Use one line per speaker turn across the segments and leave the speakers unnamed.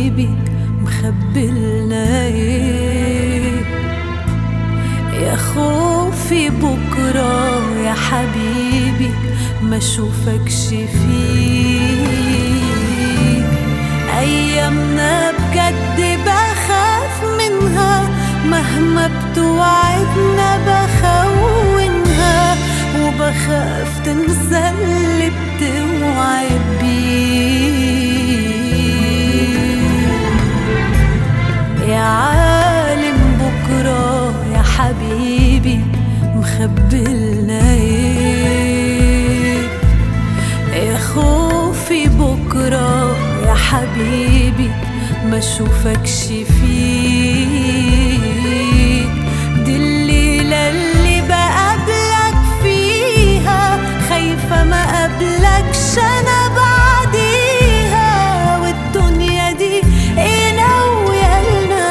حبيبي مخبلنا ايه؟ يا خوفي بكرة يا حبيبي ما اشوفكش فيه. ايامنا بجد بخاف منها، مهما بتوعدنا بخونها، وبخاف تنسى اللي بتوعد بيه. يا عالم بكرة يا حبيبي مخبلنا ايه؟ يا خوفي بكرة يا حبيبي ما اشوفكش فيه. دي الليلة اللي بقابلك فيها، خايفة ما قابلكش انا بعديها، والدنيا دي ايه ناوية لنا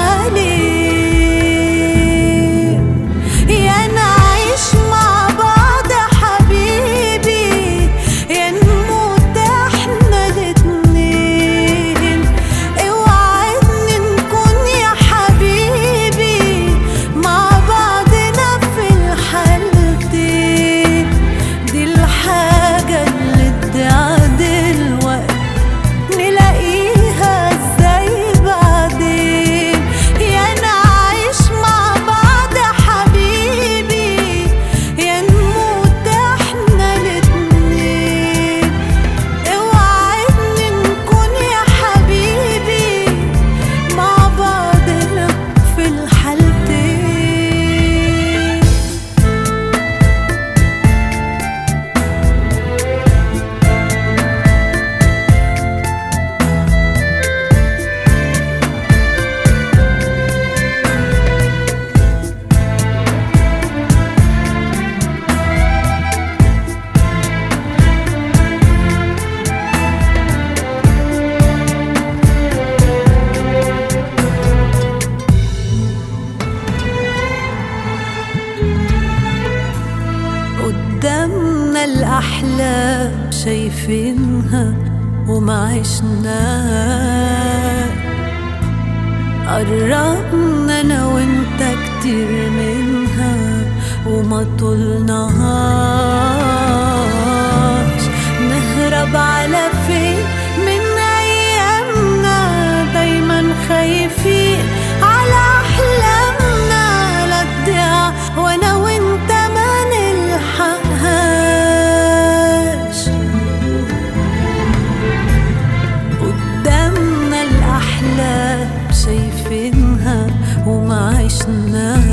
عليه؟ يا نعيش مع بعض يا حبيبي، يا نموت احنا الاتنين. اوعدني نكون يا حبيبي مع بعضنا في الحالتين. دي الحاجة اللي ادعى دلوقتي نلاقيها ازاي بعدين؟ يا نعيش مع بعض يا حبيبي، يا نموت احنا الاتنين. اوعدني نكون يا حبيبي مع بعضنا في الحالتين. قدامنا الأحلام شايفينها وما عشناها، قربنا أنا وإنت كتير منها وما طولناهاش. نهرب على فين من أيامنا؟ دايما خايفين على أحلامنا لا تضيع وأنا وإنت ما نلحقهاش. قدامنا الأحلام شايفينها وما عشناها،